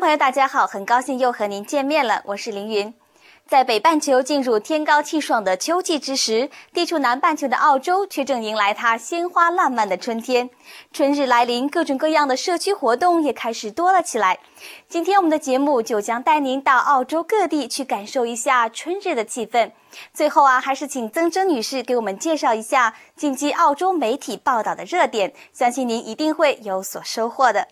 朋友大家好，很高兴又和您见面了，我是凌云。在北半球进入天高气爽的秋季之时，地处南半球的澳洲却正迎来它鲜花烂漫的春天。春日来临，各种各样的社区活动也开始多了起来。今天我们的节目就将带您到澳洲各地去感受一下春日的气氛。最后还是请曾珍女士给我们介绍一下近期澳洲媒体报道的热点，相信您一定会有所收获的。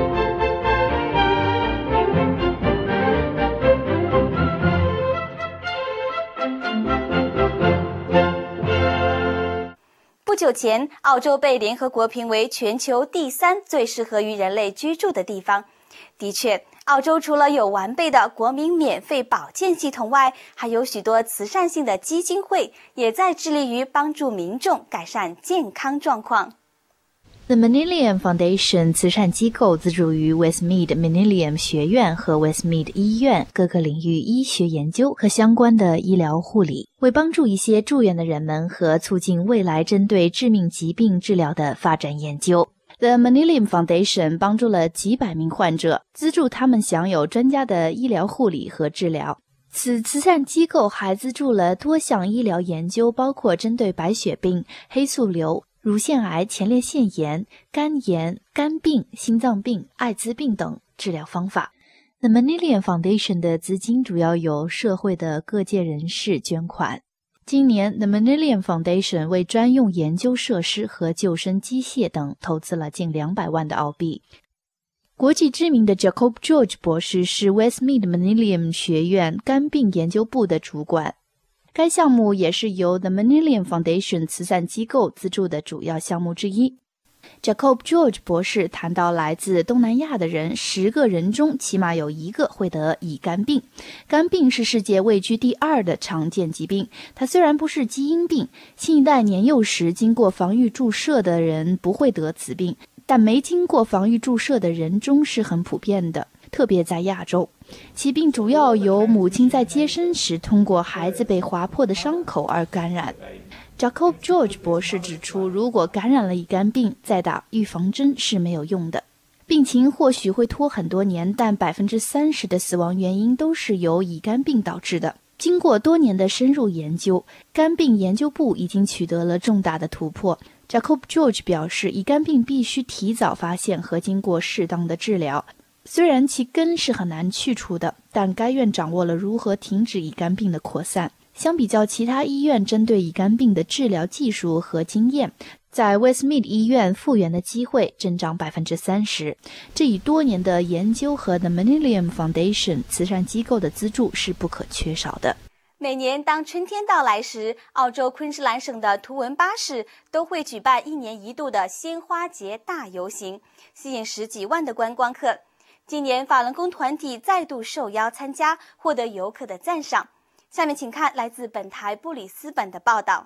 不久前，澳洲被联合国评为全球第3最适合于人类居住的地方。的确，澳洲除了有完备的国民免费保健系统外，还有许多慈善性的基金会也在致力于帮助民众改善健康状况。 The Millennium Foundation 慈善机构资助于 Westmead Millennium 学院和 Westmead 医院各个领域医学研究和相关的医疗护理，为帮助一些住院的人们和促进未来针对致命疾病治疗的发展研究。The Millennium Foundation 帮助了几百名患者，资助他们享有专家的医疗护理和治疗。此慈善机构还资助了多项医疗研究，包括针对白血病、黑素瘤、乳腺癌、前列腺炎、肝炎、肝病、心脏病、艾滋病等治疗方法。The Millennium Foundation 的资金主要由社会的各界人士捐款。今年 The Millennium Foundation 为专用研究设施和救生机械等投资了近200万的澳币。国际知名的 Jacob George 博士是 Westmead Millennium 学院肝病研究部的主管。该项目也是由 The Millennium Foundation 慈善机构资助的主要项目之一。Jacob George 博士谈到，来自东南亚的人10个人中起码有1个会得乙肝病。肝病是世界位居第2的常见疾病，它虽然不是基因病，新一代年幼时经过防御注射的人不会得此病，但没经过防御注射的人中是很普遍的，特别在亚洲。其病主要由母亲在接生时通过孩子被划破的伤口而感染。Jacob George 博士指出，如果感染了乙肝病，再打预防针是没有用的。病情或许会拖很多年，但 30% 的死亡原因都是由乙肝病导致的。经过多年的深入研究，肝病研究部已经取得了重大的突破。Jacob George 表示，乙肝病必须提早发现和经过适当的治疗。虽然其根是很难去除的，但该院掌握了如何停止乙肝病的扩散。相比较其他医院针对乙肝病的治疗技术和经验，在 Westmead 医院复原的机会增长 30%。这一多年的研究和 The Millennium Foundation 慈善机构的资助是不可缺少的。 每年当春天到来时，澳洲昆士兰省的图文巴市都会举办1年1度的鲜花节大游行，吸引10几万的观光客。今年法轮功团体再度受邀参加，获得游客的赞赏。下面请看来自本台布里斯本的报道。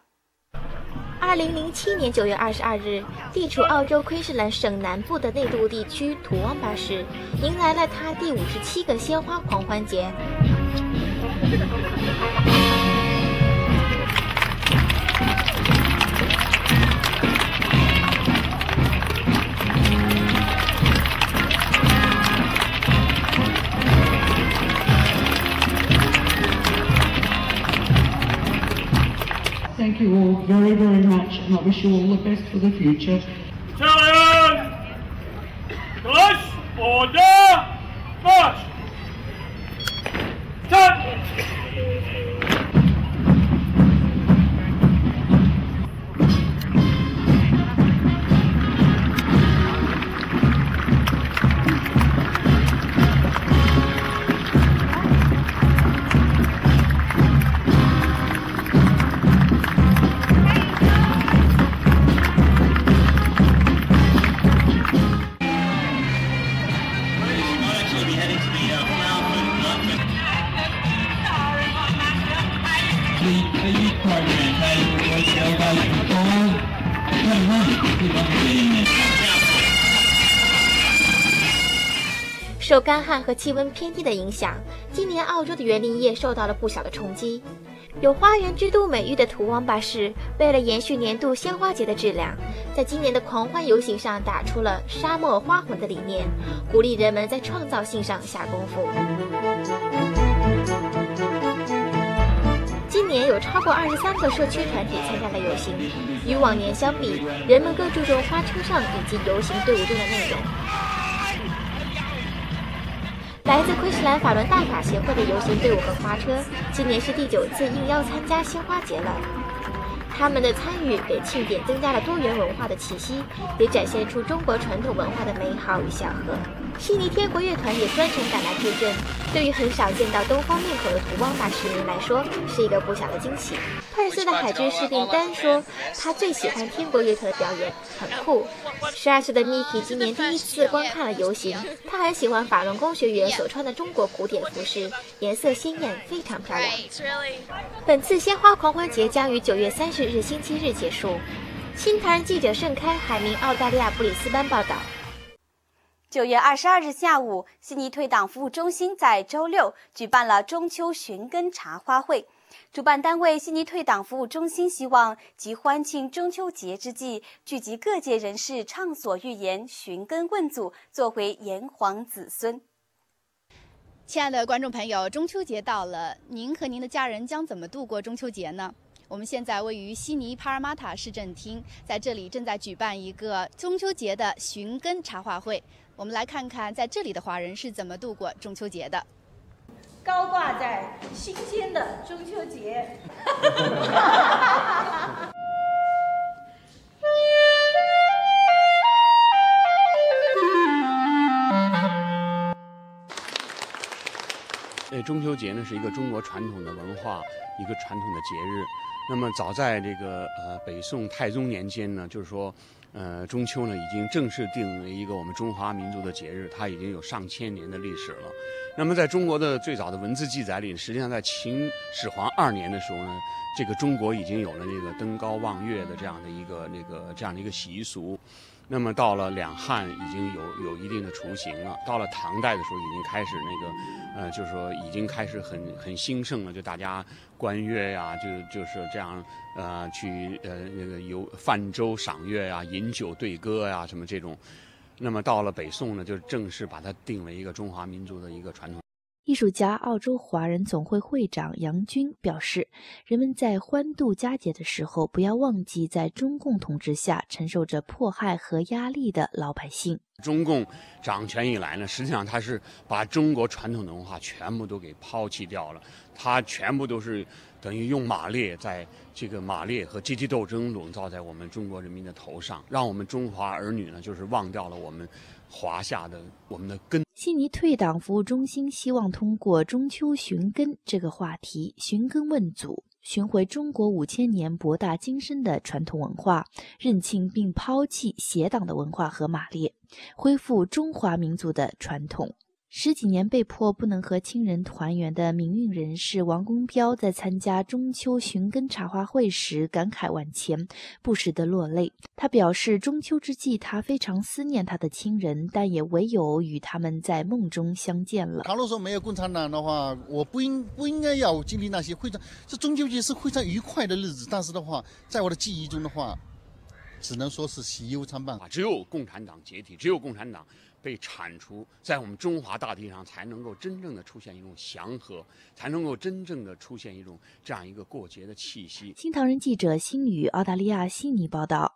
2007年9月22日，地处澳洲昆士兰省南部的内陆地区图旺巴市迎来了它第57个鲜花狂欢节。 Thank you all very, very much, and I wish you all the best for the future. Battalion! Close! Order! March! Turn! Program 受干旱和气温偏低的影响，今年澳洲的园林业受到了不小的冲击。 有花园之都美誉的土王巴市，为了延续年度鲜花节的质量，在今年的狂欢游行上打出了沙漠花魂的理念，鼓励人们在创造性上下功夫。今年有超过23个社区团体参加了游行，与往年相比，人们更注重花车上以及游行队伍中的内容。来自昆士兰法伦大法协会的游行队伍和花车，今年是第9次应邀参加鲜花节了。他们的参与给庆典增加了多元文化的气息，也展现出中国传统文化的美好与祥和。悉尼天国乐团也专程赶来助阵，对于很少见到东方面孔的土王巴市民来说，是一个不小的惊喜。20岁的海军士兵丹说，他最喜欢天国乐团的表演，很酷。12岁的 Miki 今年第1次观看了游行，他很喜欢法轮功学员所穿的中国古典服饰，颜色鲜艳，非常漂亮。本次鲜花狂欢节将于9月30日星期日结束。新唐人记者盛开，海明，澳大利亚布里斯班报道。 9月22日下午，悉尼退党服务中心在周六举办了中秋寻根茶花会。主办单位悉尼退党服务中心希望集欢庆中秋节之际，聚集各界人士畅所欲言，寻根问祖，做回炎黄子孙。 亲爱的观众朋友，中秋节到了，您和您的家人将怎么度过中秋节呢？我们现在位于悉尼帕尔马塔市政厅，在这里正在举办一个中秋节的寻根茶话会。我们来看看在这里的华人是怎么度过中秋节的。 高挂在新鲜的中秋节。 中秋节呢是一个中国传统的文化，一个传统的节日。那么早在这个北宋太宗年间呢，就是说，中秋呢已经正式定为一个我们中华民族的节日，它已经有上千年的历史了。那么在中国的最早的文字记载里，实际上在秦始皇2年的时候呢，这个中国已经有了这个登高望月的这样的一个习俗。那么到了两汉已经有一定的雏形了，到了唐代的时候已经开始就是说已经开始很兴盛了，就大家观月呀，就是这样去泛舟赏月呀，饮酒对歌呀，什么这种。那么到了北宋呢，就正式把它定为一个中华民族的一个传统。 艺术家、澳洲华人总会会长杨军表示，人们在欢度佳节的时候，不要忘记在中共统治下承受着迫害和压力的老百姓。 中共掌权以来呢，实际上他是把中国传统的文化全部都给抛弃掉了，他全部都是等于用马列，在这个马列和阶级斗争笼罩在我们中国人民的头上，让我们中华儿女呢，就是忘掉了我们华夏的我们的根。 悉尼退党服务中心希望通过中秋寻根这个话题，寻根问祖，寻回中国5000年博大精深的传统文化，认清并抛弃邪党的文化和马列，恢复中华民族的传统。10几年被迫不能和亲人团圆的民运人士王公彪在参加中秋寻根茶话会时感慨万千，不时地落泪。他表示，中秋之际他非常思念他的亲人，但也唯有与他们在梦中相见了。 假如说没有共产党的话，我不应该要经历那些非常，这中秋节是非常愉快的日子，但是的话，在我的记忆中的话，只能说是喜忧参半。 只有共产党解体，只有共产党被铲除，在我们中华大地上才能够真正的出现一种祥和，才能够真正的出现一种这样一个过节的气息。 新唐人记者辛宇，澳大利亚悉尼报道。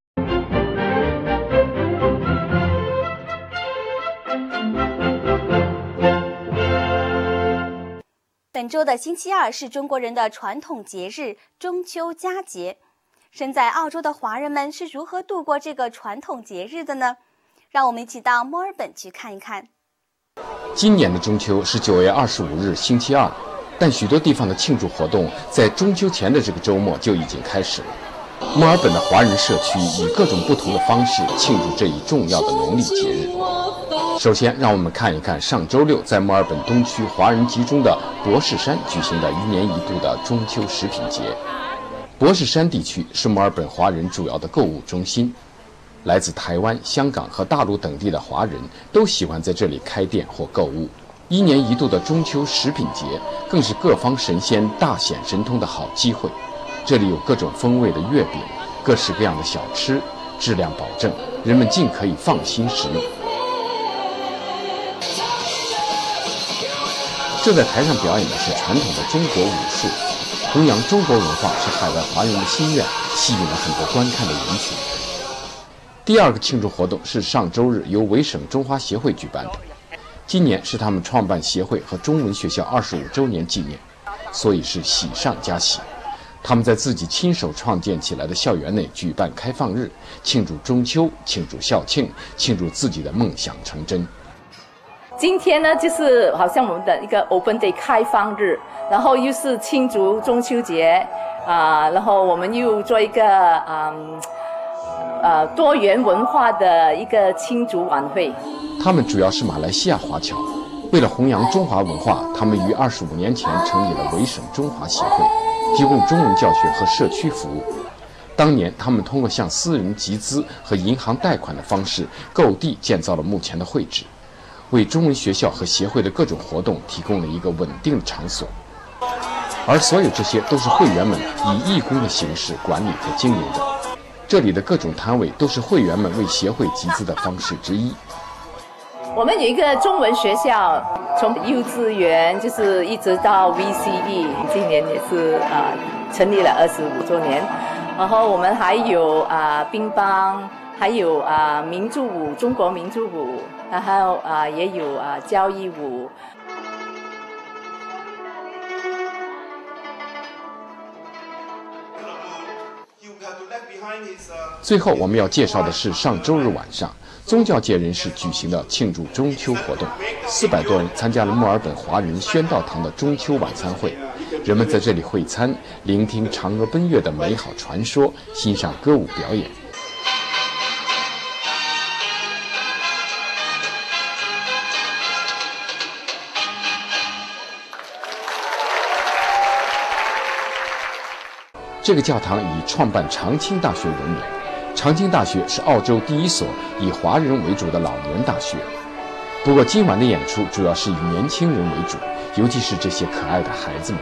本周的星期二是中国人的传统节日中秋佳节。身在澳洲的华人们是如何度过这个传统节日的呢？让我们一起到墨尔本去看一看。 今年的中秋是9月25日星期二，但许多地方的庆祝活动在中秋前的这个周末就已经开始了。墨尔本的华人社区以各种不同的方式庆祝这一重要的农历节日。首先，让我们看一看上周六在墨尔本东区华人集中的博士山举行的1年1度的中秋食品节。博士山地区是墨尔本华人主要的购物中心，来自台湾、香港和大陆等地的华人都喜欢在这里开店或购物。 1年1度的中秋食品节更是各方神仙大显神通的好机会。这里有各种风味的月饼，各式各样的小吃，质量保证，人们尽可以放心食用。正在台上表演的是传统的中国武术，弘扬中国文化是海外华人的心愿，吸引了很多观看的人群。第二个庆祝活动是上周日由维省中华协会举办的，今年是他们创办协会和中文学校25周年纪念，所以是喜上加喜。他们在自己亲手创建起来的校园内举办开放日，庆祝中秋，庆祝校庆，庆祝自己的梦想成真。 今天呢，就是好像我们的一个 Open Day 开放日，然后又是庆祝中秋节，然后我们又做一个多元文化的一个庆祝晚会。 他们主要是马来西亚华侨，为了弘扬中华文化，他们于25年前成立了维省中华协会，提供中文教学和社区服务。当年他们通过向私人集资和银行贷款的方式购地建造了目前的会址，为中文学校和协会的各种活动提供了一个稳定的场所。而所有这些都是会员们以义工的形式管理和经营的，这里的各种摊位都是会员们为协会集资的方式之一。 我们有一个中文学校，从幼稚园就是一直到 VCE， 今年也是成立了25周年。然后我们还有乒乓，还有民族舞，中国民族舞，然后也有交谊舞。 最后我们要介绍的是上周日晚上宗教界人士举行的庆祝中秋活动，400多人参加了墨尔本华人宣道堂的中秋晚餐会，人们在这里会餐，聆听嫦娥奔月的美好传说，欣赏歌舞表演。这个教堂以创办长青大学闻名。长青大学是澳洲第一所以华人为主的老年大学。不过今晚的演出主要是以年轻人为主，尤其是这些可爱的孩子们。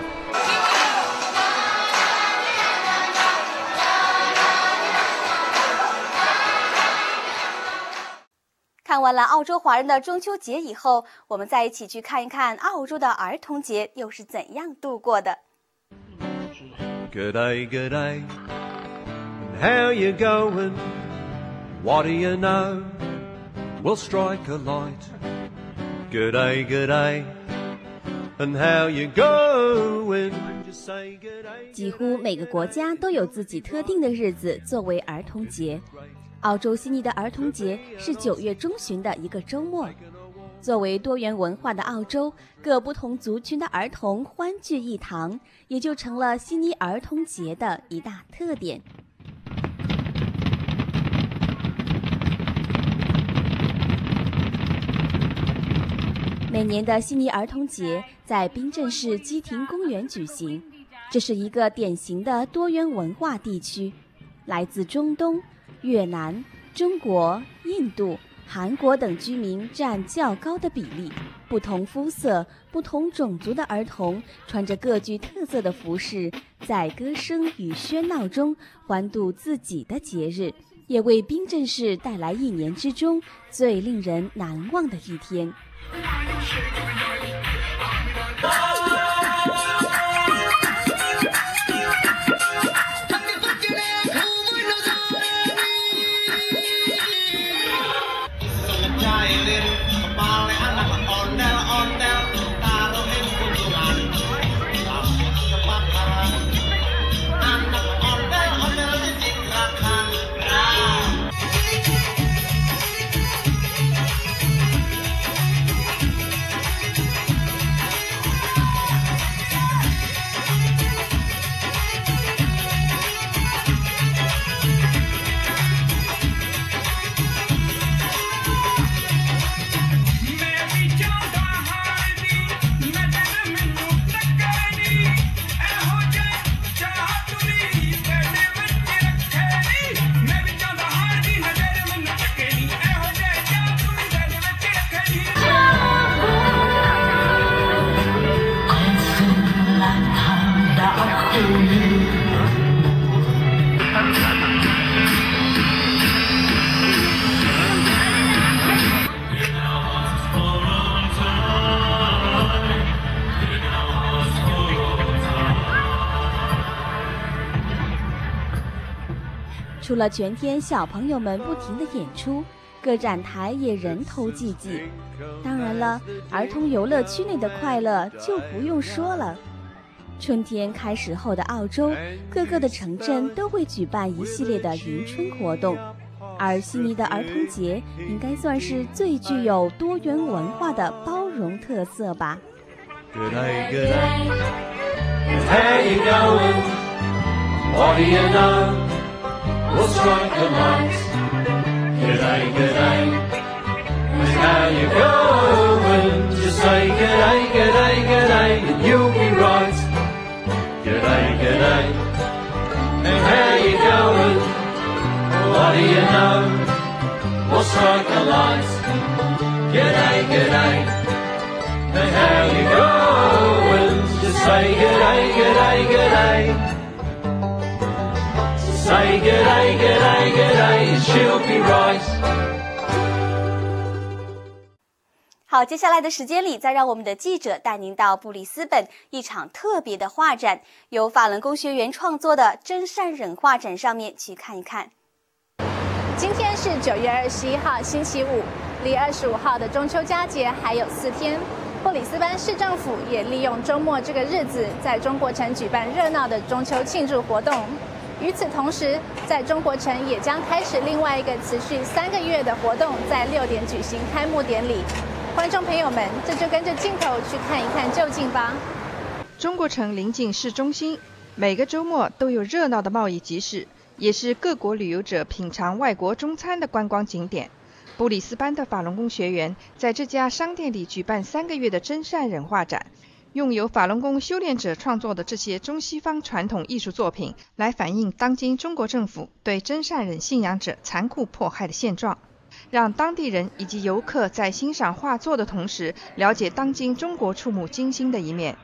看完了澳洲华人的中秋节以后，我们再一起去看一看澳洲的儿童节又是怎样度过的。 Good day, good day. How you going? What do you know? We'll strike a light. Good day, good day. And how you going? Just say good day. 几乎每个国家都有自己特定的日子作为儿童节。澳洲悉尼的儿童节是9月中旬的一个周末。作为多元文化的澳洲，各不同族群的儿童欢聚一堂，也就成了悉尼儿童节的一大特点。每年的悉尼儿童节在槟镇市基廷公园举行，这是一个典型的多元文化地区，来自中东、越南、中国、印度、韩国等居民占较高的比例，不同肤色、不同种族的儿童穿着各具特色的服饰，在歌声与喧闹中欢度自己的节日，也为槟镇市带来1年之中最令人难忘的一天。 除了全天小朋友们不停的演出，各展台也人头济济。当然了，儿童游乐区内的快乐就不用说了。春天开始后的澳洲，各个的城镇都会举办一系列的迎春活动，而悉尼的儿童节应该算是最具有多元文化的包容特色吧。 Good day, good day. How you going? What do you know? We'll strike a light. Good day, good day. How you going? Just say good day, good day, good day, and you'll be right. Good day, good day. How you going? What do you know? We'll strike a light. Good day, good day. And how you going? Just say good day, good day, good day. Say good day, good day, good day, and she'll be right. 好，接下来的时间里，再让我们的记者带您到布里斯本一场特别的画展，由法轮功学员创作的真善忍画展上面去看一看。 今天是9月21号星期五，离25号的中秋佳节还有4天。布里斯班市政府也利用周末这个日子，在中国城举办热闹的中秋庆祝活动。与此同时，在中国城也将开始另外一个持续3个月的活动，在6点举行开幕典礼。观众朋友们，这就跟着镜头去看一看究竟吧。 中国城临近市中心，每个周末都有热闹的贸易集市，也是各国旅游者品尝外国中餐的观光景点。布里斯班的法轮功学员在这家商店里举办3个月的真善忍画展，用由法轮功修炼者创作的这些中西方传统艺术作品，来反映当今中国政府对真善忍信仰者残酷迫害的现状，让当地人以及游客在欣赏画作的同时，了解当今中国触目惊心的一面。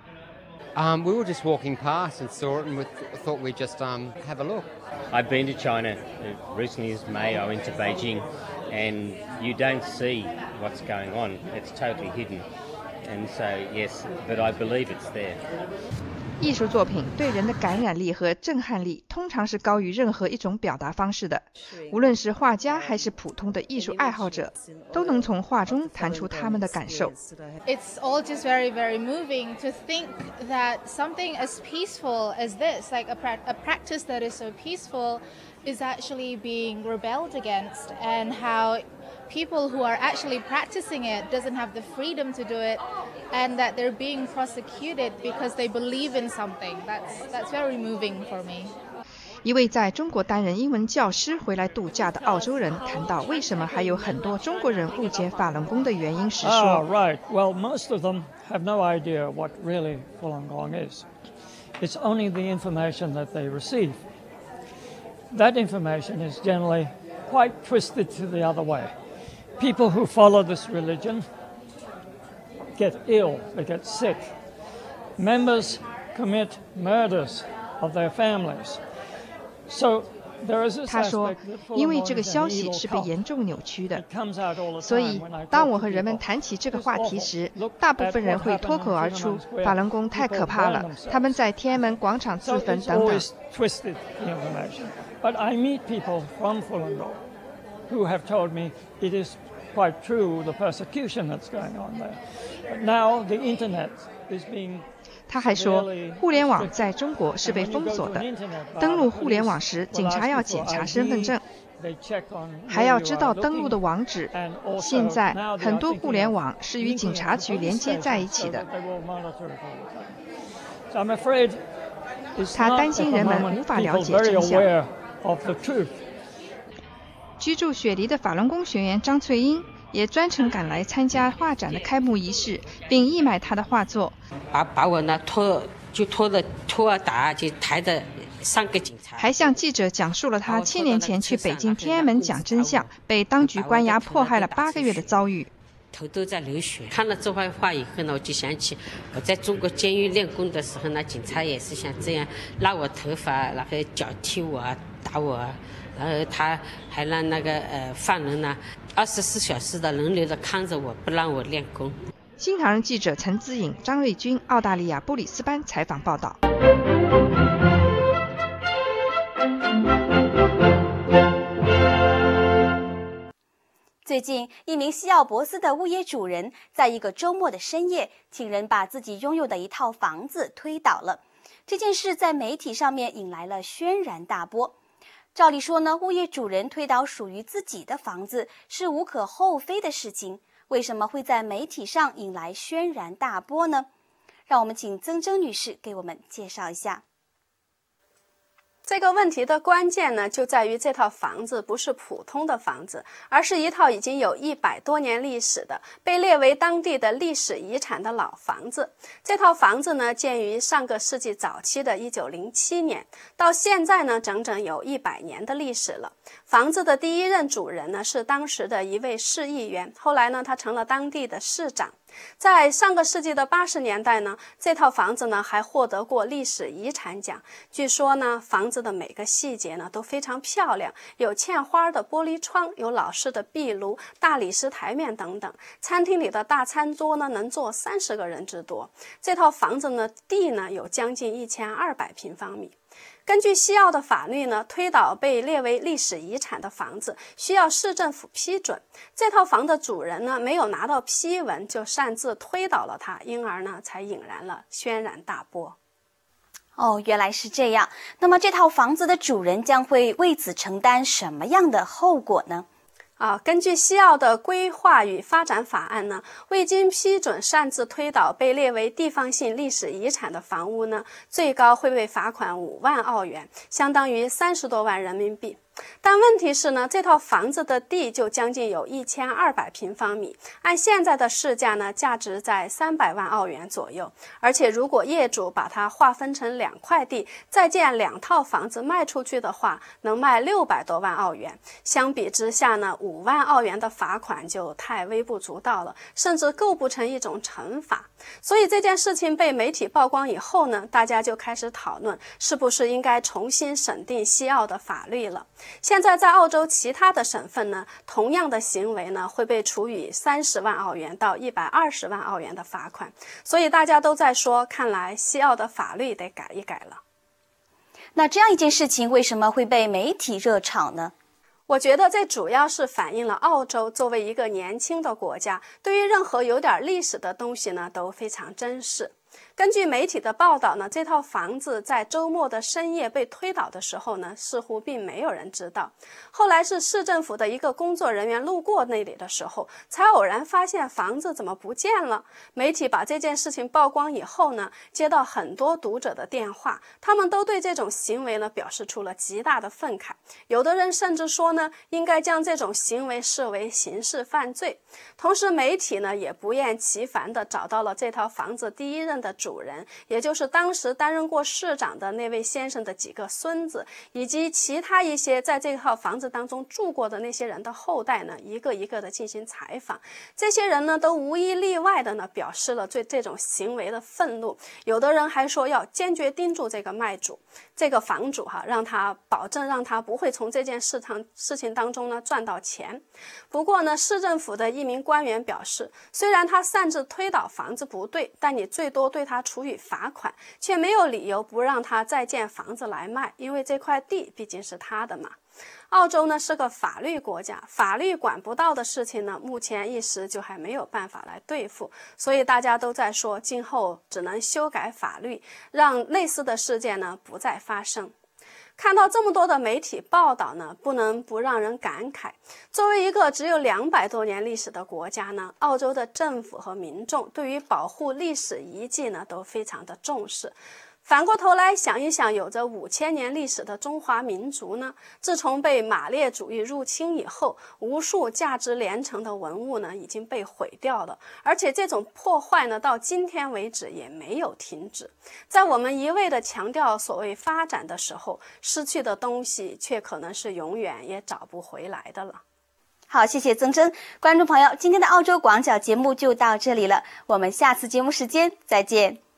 We were just walking past and saw it, and we thought we'd just have a look. I've been to China recently. As May, I went to Beijing, and you don't see what's going on. It's totally hidden, and so yes, but I believe it's there. 艺术作品对人的感染力和震撼力通常是高于任何一种表达方式的，无论是画家还是普通的艺术爱好者，都能从画中弹出他们的感受。 It's all just very, very moving to think that something as peaceful as this, like a practice that is so peaceful, is actually being rebelled against, and how people who are actually practicing it doesn't have the freedom to do it, and that they're being prosecuted because they believe in something. That's very moving for me. 一位在中国担任英文教师回来度假的澳洲人谈到为什么还有很多中国人误解法轮功的原因时说 right. Well, most of them have no idea what really Falun Gong is. It's only the information that they receive. That information is generally quite twisted to the other way. People who follow this religion get ill, they get sick. Members commit murders of their families. So there is this 他说，因为这个消息是被严重扭曲的，所以当我和人们谈起这个话题时，大部分人会脱口而出法轮功太可怕了，他们在天安门广场自焚等等。 But I meet people from Falun Gong who have told me it is quite true, the persecution that's going on there. But now the internet is being 他还说，互联网在中国是被封锁的，登录互联网时，警察要检查身份证，还要知道登录的网址。现在很多互联网是与警察局连接在一起的。他担心人们无法了解真相。居住雪梨的法轮功学员张翠英也专程赶来参加画展的开幕仪式，并义卖她的画作。 把我呢拖打，就抬着3个警察。 还向记者讲述了他7年前去北京天安门讲真相，被当局关押迫害了8个月的遭遇。 头都在流血。看了这番话以后呢，我就想起我在中国监狱练功的时候呢，警察也是像这样拉我头发，然后脚踢我啊，打我啊，然后他还让那个犯人呢24小时的轮流的看着我，不让我练功。 新唐人记者陈姿颖、张瑞军，澳大利亚布里斯班采访报道。 最近，一名西奥博斯的物业主人在一个周末的深夜，请人把自己拥有的一套房子推倒了。这件事在媒体上面引来了轩然大波。照理说呢，物业主人推倒属于自己的房子是无可厚非的事情，为什么会在媒体上引来轩然大波呢？让我们请曾铮女士给我们介绍一下。 这个问题的关键呢，就在于这套房子不是普通的房子，而是一套已经有100多年历史的、被列为当地的历史遗产的老房子。这套房子呢，建于上个世纪早期的1907年，到现在呢，整整有100年的历史了。房子的第一任主人呢，是当时的一位市议员，后来呢，他成了当地的市长。在上个世纪的80年代呢，这套房子呢还获得过历史遗产奖。据说呢，房子的每个细节呢都非常漂亮，有嵌花的玻璃窗，有老式的壁炉、大理石台面等等。餐厅里的大餐桌呢能坐30个人之多。这套房子呢地呢有将近1200平方米。根据西澳的法律呢，推倒被列为历史遗产的房子需要市政府批准。这套房的主人呢，没有拿到批文就擅自推倒了它，因而呢，才引燃了轩然大波。 哦，原来是这样。那么这套房子的主人将会为此承担什么样的后果呢？ 根据西澳的规划与发展法案呢，未经批准擅自推倒被列为地方性历史遗产的房屋呢，最高会被罚款5万澳元，相当于30多万人民币。但问题是呢，这套房子的地就将近有1200平方米，按现在的市价呢，价值在300万澳元左右。而且如果业主把它划分成2块地，再建2套房子卖出去的话，能卖600多万澳元。相比之下呢，5万澳元的罚款就太微不足道了，甚至构不成一种惩罚。所以这件事情被媒体曝光以后呢，大家就开始讨论是不是应该重新审定西澳的法律了。现在在澳洲其他的省份呢，同样的行为呢会被处以30万澳元到120万澳元的罚款。所以大家都在说，看来西澳的法律得改一改了。 那这样一件事情为什么会被媒体热炒呢？ 我觉得这主要是反映了澳洲作为一个年轻的国家，对于任何有点历史的东西呢都非常珍视。根据媒体的报道呢，这套房子在周末的深夜被推倒的时候呢，似乎并没有人知道。后来是市政府的一个工作人员路过那里的时候，才偶然发现房子怎么不见了。媒体把这件事情曝光以后呢，接到很多读者的电话，他们都对这种行为呢表示出了极大的愤慨。有的人甚至说呢，应该将这种行为视为刑事犯罪。同时媒体呢也不厌其烦地找到了这套房子第一任的主人，也就是当时担任过市长的那位先生的几个孙子，以及其他一些在这套房子当中住过的那些人的后代呢，一个一个的进行采访。这些人呢都无一例外的呢表示了对这种行为的愤怒，有的人还说要坚决盯住这个房主让他保证让他不会从这件事情当中呢赚到钱。不过呢，市政府的一名官员表示，虽然他擅自推倒房子不对，但你最多对他处以罚款，却没有理由不让他再建房子来卖，因为这块地毕竟是他的嘛。澳洲呢是个法律国家，法律管不到的事情呢，目前一时就还没有办法来对付，所以大家都在说，今后只能修改法律，让类似的事件呢不再发生。看到这么多的媒体报道呢，不能不让人感慨。作为一个只有200多年历史的国家呢，澳洲的政府和民众对于保护历史遗迹呢都非常的重视。反过头来想一想，有着5000年历史的中华民族呢，自从被马列主义入侵以后，无数价值连城的文物呢已经被毁掉了，而且这种破坏呢到今天为止也没有停止。在我们一味的强调所谓发展的时候，失去的东西却可能是永远也找不回来的了。 好，谢谢曾铮。观众朋友，今天的澳洲广角节目就到这里了，我们下次节目时间再见。